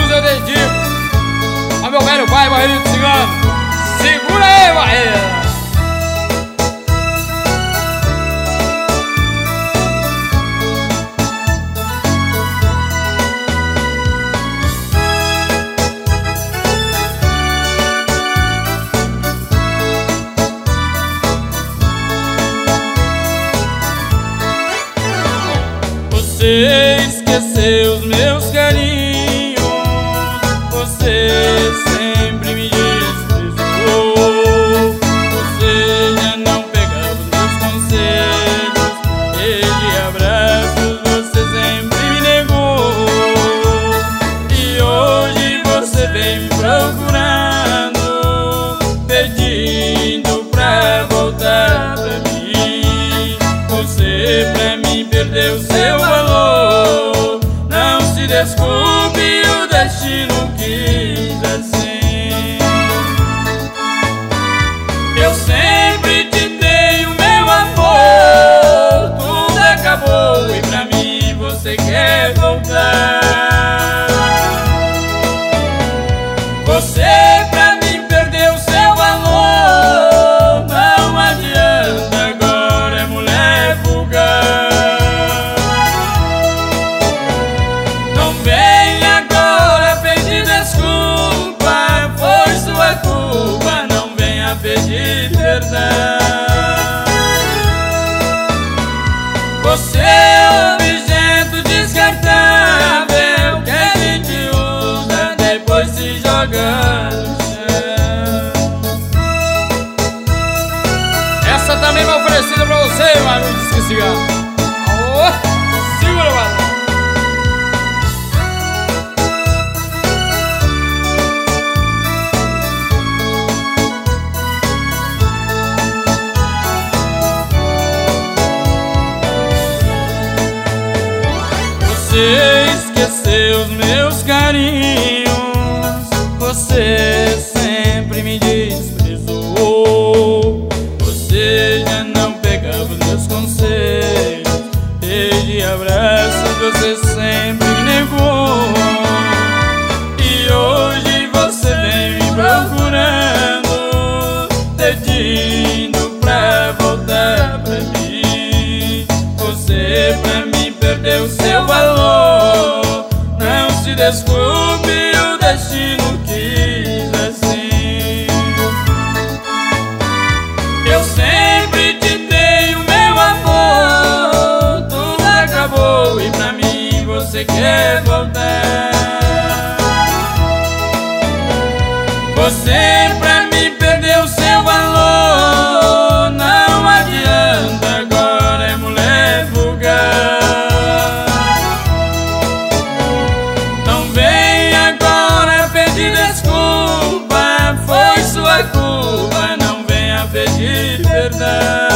Jesus eu dedico ao meu velho pai, Barreiro Cigano. Segura aí, Barreiro! Você esqueceu os meus carinhos, você sempre me desprezou. Você já não pegava os meus conselhos, e de abraços você sempre me negou. E hoje você vem me procurando, pedindo pra voltar pra mim. Você pra mim perdeu seu valor. Não se desculpe, o destino quis assim. Eu sempre te dei o meu amor, tudo acabou e pra mim você quer voltar. Você pra mim perdeu seu valor, não adianta, agora é mulher vulgar. Não vem agora pedir desculpa, foi sua culpa, não venha pedir perdão. Você é objeto descartável que a gente usa, depois se joga no chão. Essa também vai oferecida pra você, mano. Disque Cigano. Aô, segura, mano. Você esqueceu os meus carinhos, você sempre me desprezou. Você já não pegava os meus conselhos, e de abraços você sempre me negou. E hoje você vem me procurando, pedindo pra voltar pra mim. Você pra mim perdeu seu valor, não se desculpe, o destino quis assim. Eu sempre te dei o meu amor, tudo acabou e pra mim você quer voltar. Você pra mim perdeu seu valor, não adianta, agora é mulher vulgar. Não vem agora pedir desculpa, foi sua culpa, não venha pedir perdão.